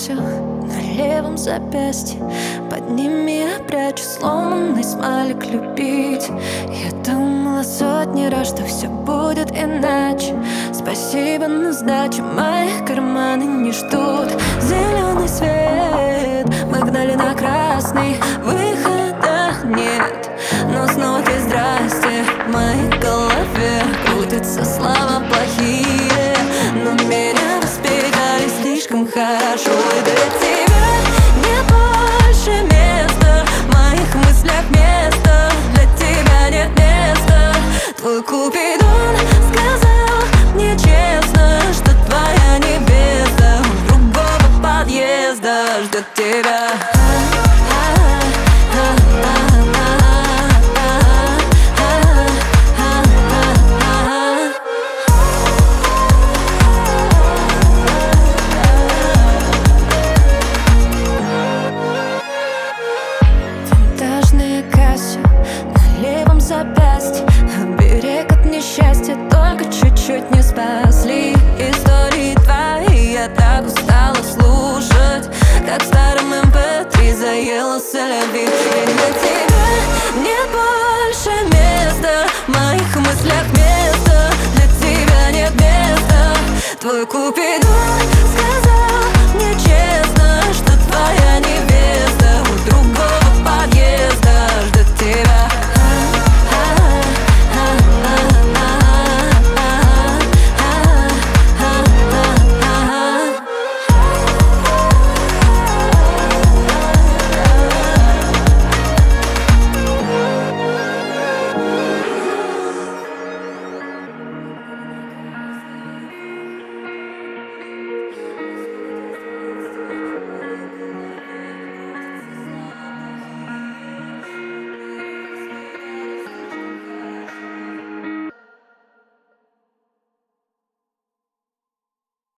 Кассию на левом запястье. Под ними я прячу сломанный смайлик любить. Я думала сотни раз, что все будет иначе. Спасибо на сдачу, мои карманы не ждут. Зеленый свет, мы гнали на красный, выхода нет. Но снова ты здрасте, в моей голове крутятся слова плохие, но меня воспитали слишком хорошо. И для тебя нет больше места в моих мыслях, места для тебя нет места. Твой Купидон сказал мне честно, что твоя невеста у другого подъезда ждет тебя. Кассию на левом запястье, берег от несчастья, только чуть-чуть не спасли. Истории твои я так устала слушать, как в старом MP3 заела солови. И для тебя нет больше места в моих мыслях, места для тебя нет места. Твой Купидон